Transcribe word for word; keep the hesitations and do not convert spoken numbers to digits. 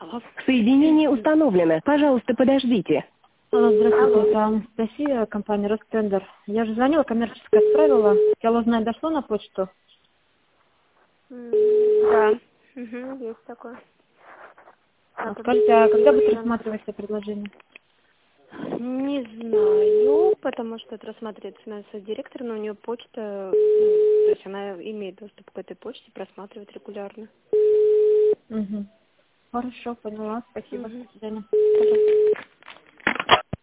Соединение установлено. Пожалуйста, подождите. Алло, здравствуйте, это Анастасия, компания Ростендер. Я же звонила, коммерческое отправила. Хотела узнать, дошло на почту? М, Да, угу, есть такое. А Так, скажите, а когда будет обязательно. рассматриваться предложение? Не знаю, потому что это рассматривает финансовый директор, но у нее почта, ну, то есть она имеет доступ к этой почте, просматривает регулярно. Угу. Хорошо, поняла, спасибо, Угу. до свидания. Пожалуйста.